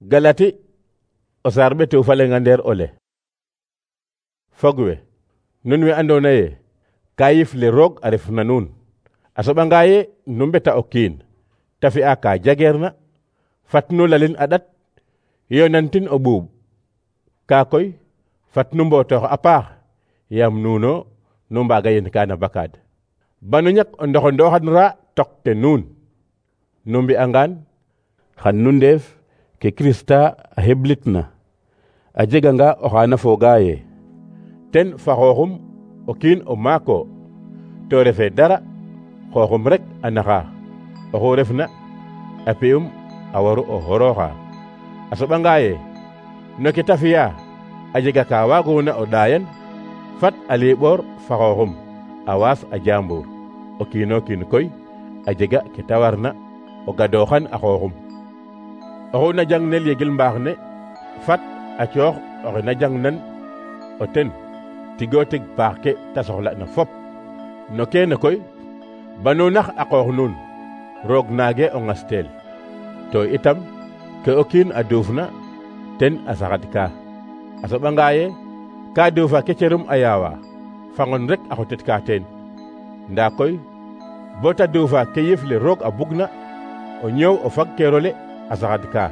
Galati o sarɓe tew falenga nder ole fogwe nun we andona ye ka yifle roog a ref na nuun a soɓanga ye nu mbeta o kiin ta fi'a ka jageerna fat nu lalin a ɗat yonantin o ɓuuɓ ka koy fat nu mbotoox a paax yam nuuno nu mbaga yen kana bakad banu ñak o ndoxondoxan ra tok te nuun nu mbi'angaan xan nu ndeef ke Krista a heblitna a jeganga oxa na fooga ye ten fa xooxum o kiin o maako to refe dara xooxum rek a naxa oxu refna a pi'um a waru o xorooxa a soɓanga ye no ke ta fi'a a jega ka waaguna o ɗaayan fat a liiɓoor fa xooxum a waas a jaambur o kiino kiin koy a jega ke ta warna o gadooxan a xooxum oxu na jangnel yegil mbaax ne fat a coox oxe na jangnan o ten tigo tig paax ke ta soxla na fop no keene koy banu nax a qoox nuun roog naage o ŋasteel to itam ke o kiin a duufna ten a saxad ka a soɓanga ye ka duufa ke cerum a yaawa fangon rek a xotet ka teen ndaa koy bo ta duufa ke yifle roog a bugna o ñëw o fag keerole a saxad ka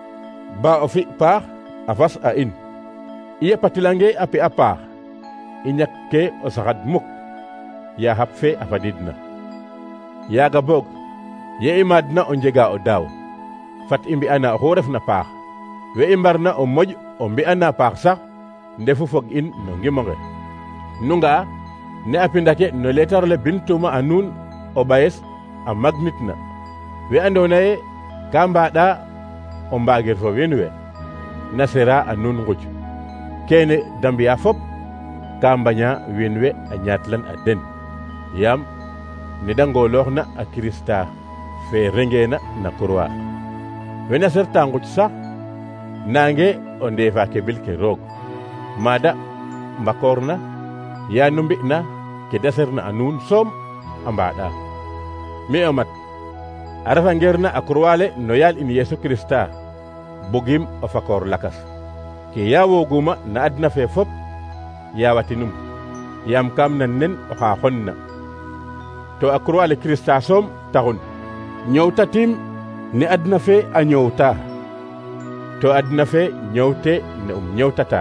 ba o fi paax a fas a in i yepatilange a pi'a paax i ñak ke o saxad muk ya xap fe a fadidna yaaga boog ye i maadna o njega o daaw fat i mbi'ana oxu refna paax we i mbarna o moƴ o mbi'ana paax sax ndefu fog in no ngimonge nu nga'a ne a pindake no letarole bintuma a nuun o ɓayes a magnitna we andona ye ka mbaɗa o mbaagir fo wiin we na sera a nuun nguj kene da mbi'a fop ka mbaña wiin we a ñaatlan a den yaam ne da ngolooxna a Krista fe rengeena na croix wena serta nguj sax nange o ndeefa ke bil ke roog maada mbakoorna ya nu mbi'na ke da serna a nuun soom a mbaɗa mi o mat a refangeerna a croix le no yaal in Yesu Krista bugim o fakoor lakas ke yawooguma na adna fe fop yawatinum yaam kam nan nen oxa xonna to a croix le Krista soom taxun ñoowtatim ne adna fe a ñoowta to adna fe ñoowte ne ñoowtata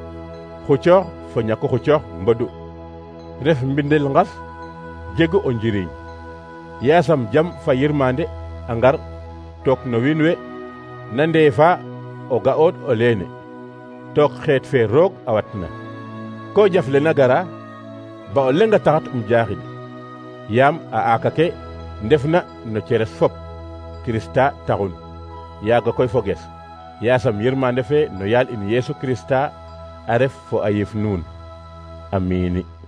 xucoox fo ñako xucoox mbodu ref mbindel ngas jegu o njiriñ yaasam jam fa yirmande a ngar took no wiin we na ndeefa o ga'ood o leene took xeet fe roog a watna ko jafle na gara ba o lenga taxat jaaxid yaam a aaka ke ndefna no ceres fop Krista taxun yaaga koy foges yaasam yirmande fe no yaal in Yesu Krista a ref fo a yif nuun amiini